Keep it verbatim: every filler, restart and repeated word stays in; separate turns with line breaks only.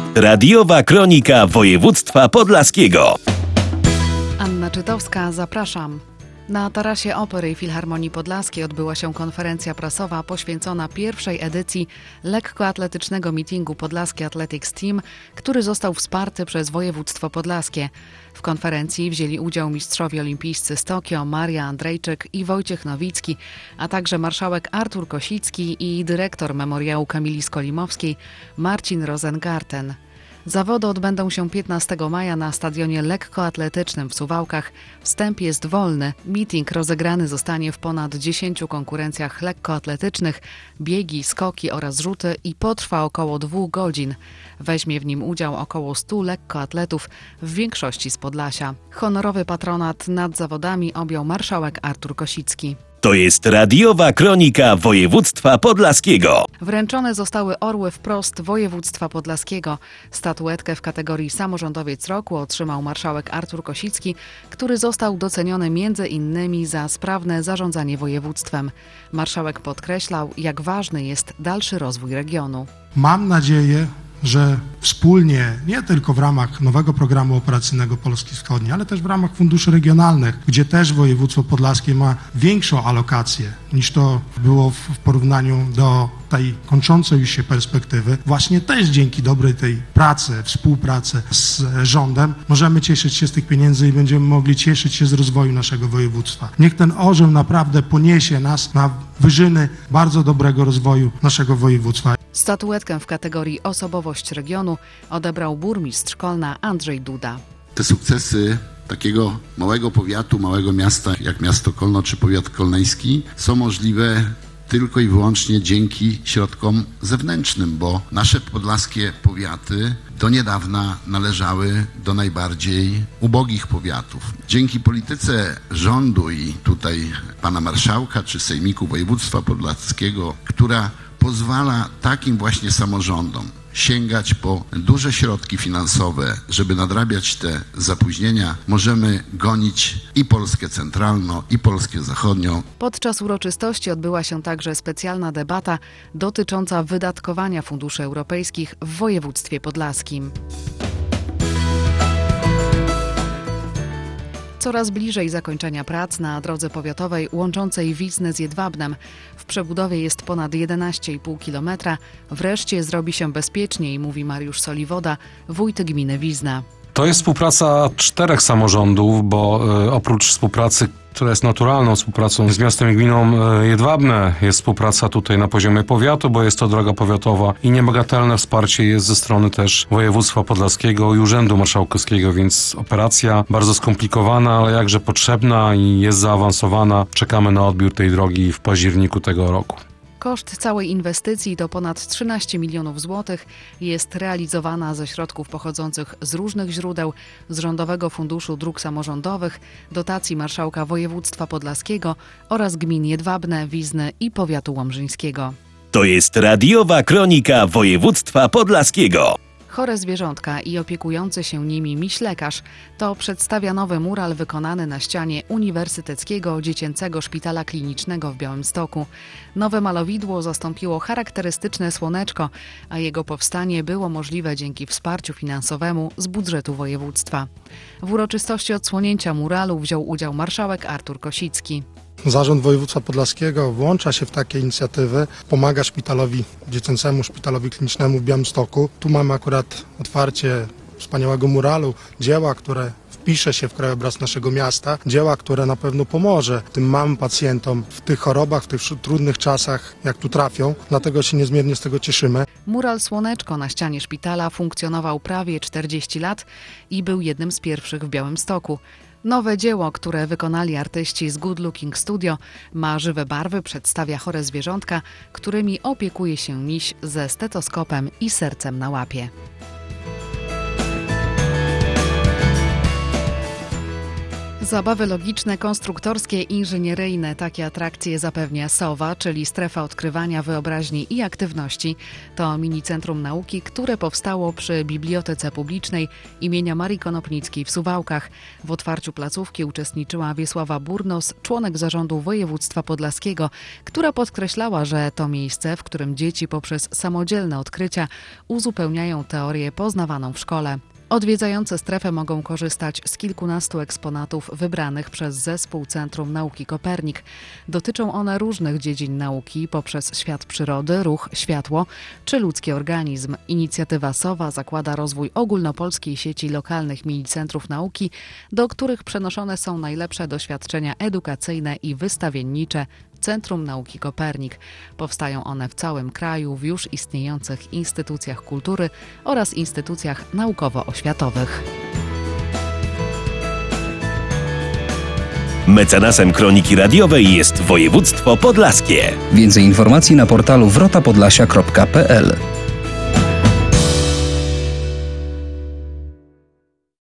Radiowa kronika województwa podlaskiego.
Anna Czytowska, zapraszam. Na tarasie Opery i Filharmonii Podlaskiej odbyła się konferencja prasowa poświęcona pierwszej edycji lekkoatletycznego meetingu Podlaskie Athletics Team, który został wsparty przez województwo podlaskie. W konferencji wzięli udział mistrzowie olimpijscy z Tokio Maria Andrejczyk i Wojciech Nowicki, a także marszałek Artur Kosicki i dyrektor Memoriału Kamili Skolimowskiej Marcin Rosengarten. Zawody odbędą się piętnastego maja na stadionie lekkoatletycznym w Suwałkach. Wstęp jest wolny. Meeting rozegrany zostanie w ponad dziesięciu konkurencjach lekkoatletycznych, biegi, skoki oraz rzuty i potrwa około dwóch godzin. Weźmie w nim udział około stu lekkoatletów, w większości z Podlasia. Honorowy patronat nad zawodami objął marszałek Artur Kosicki.
To jest radiowa kronika województwa podlaskiego.
Wręczone zostały orły wprost województwa podlaskiego. Statuetkę w kategorii Samorządowiec Roku otrzymał marszałek Artur Kosicki, który został doceniony między innymi za sprawne zarządzanie województwem. Marszałek podkreślał, jak ważny jest dalszy rozwój regionu.
Mam nadzieję, że wspólnie, nie tylko w ramach nowego programu operacyjnego Polski Wschodniej, ale też w ramach funduszy regionalnych, gdzie też województwo podlaskie ma większą alokację niż to było w porównaniu do tej kończącej już się perspektywy, właśnie też dzięki dobrej tej pracy, współpracy z rządem możemy cieszyć się z tych pieniędzy i będziemy mogli cieszyć się z rozwoju naszego województwa. Niech ten orzeł naprawdę poniesie nas na wyżyny bardzo dobrego rozwoju naszego województwa.
Statuetkę w kategorii Osobowość regionu odebrał burmistrz Kolna Andrzej Duda.
Te sukcesy takiego małego powiatu, małego miasta jak miasto Kolno czy powiat kolneński są możliwe tylko i wyłącznie dzięki środkom zewnętrznym, bo nasze podlaskie powiaty do niedawna należały do najbardziej ubogich powiatów. Dzięki polityce rządu i tutaj pana marszałka czy sejmiku województwa podlaskiego, która pozwala takim właśnie samorządom sięgać po duże środki finansowe, żeby nadrabiać te zapóźnienia, możemy gonić i Polskę centralną, i Polskę zachodnią.
Podczas uroczystości odbyła się także specjalna debata dotycząca wydatkowania funduszy europejskich w województwie podlaskim. Coraz bliżej zakończenia prac na drodze powiatowej łączącej Wiznę z Jedwabnem. W przebudowie jest ponad jedenaście i pół kilometra. Wreszcie zrobi się bezpieczniej, mówi Mariusz Soliwoda, wójt gminy Wizna.
To jest współpraca czterech samorządów, bo y, oprócz współpracy, która jest naturalną współpracą z miastem i gminą Jedwabne, jest współpraca tutaj na poziomie powiatu, bo jest to droga powiatowa i niebagatelne wsparcie jest ze strony też województwa podlaskiego i Urzędu Marszałkowskiego, więc operacja bardzo skomplikowana, ale jakże potrzebna i jest zaawansowana. Czekamy na odbiór tej drogi w październiku tego roku.
Koszt całej inwestycji to ponad trzynaście milionów złotych. Jest realizowana ze środków pochodzących z różnych źródeł, z Rządowego Funduszu Dróg Samorządowych, dotacji Marszałka Województwa Podlaskiego oraz gmin Jedwabne, Wizny i powiatu łomżyńskiego.
To jest radiowa kronika województwa podlaskiego.
Chore zwierzątka i opiekujący się nimi miś-lekarz to przedstawia nowy mural wykonany na ścianie Uniwersyteckiego Dziecięcego Szpitala Klinicznego w Białymstoku. Nowe malowidło zastąpiło charakterystyczne słoneczko, a jego powstanie było możliwe dzięki wsparciu finansowemu z budżetu województwa. W uroczystości odsłonięcia muralu wziął udział marszałek Artur Kosicki.
Zarząd Województwa Podlaskiego włącza się w takie inicjatywy, pomaga szpitalowi dziecięcemu, szpitalowi klinicznemu w Białymstoku. Tu mamy akurat otwarcie wspaniałego muralu, dzieła, które wpisze się w krajobraz naszego miasta, dzieła, które na pewno pomoże tym małym pacjentom w tych chorobach, w tych trudnych czasach, jak tu trafią. Dlatego się niezmiernie z tego cieszymy.
Mural Słoneczko na ścianie szpitala funkcjonował prawie czterdzieści lat i był jednym z pierwszych w Białymstoku. Nowe dzieło, które wykonali artyści z Good Looking Studio, ma żywe barwy, przedstawia chore zwierzątka, którymi opiekuje się miś ze stetoskopem i sercem na łapie. Zabawy logiczne, konstruktorskie, inżynieryjne. Takie atrakcje zapewnia SOWA, czyli Strefa Odkrywania Wyobraźni i Aktywności. To mini-centrum nauki, które powstało przy Bibliotece Publicznej imienia Marii Konopnickiej w Suwałkach. W otwarciu placówki uczestniczyła Wiesława Burnos, członek zarządu województwa podlaskiego, która podkreślała, że to miejsce, w którym dzieci poprzez samodzielne odkrycia uzupełniają teorię poznawaną w szkole. Odwiedzające strefę mogą korzystać z kilkunastu eksponatów wybranych przez zespół Centrum Nauki Kopernik. Dotyczą one różnych dziedzin nauki poprzez świat przyrody, ruch, światło czy ludzki organizm. Inicjatywa SOWA zakłada rozwój ogólnopolskiej sieci lokalnych mini-centrów nauki, do których przenoszone są najlepsze doświadczenia edukacyjne i wystawiennicze Centrum Nauki Kopernik. Powstają one w całym kraju w już istniejących instytucjach kultury oraz instytucjach naukowo-oświatowych.
Mecenasem Kroniki Radiowej jest województwo podlaskie.
Więcej informacji na portalu wrota podlasia kropka p l.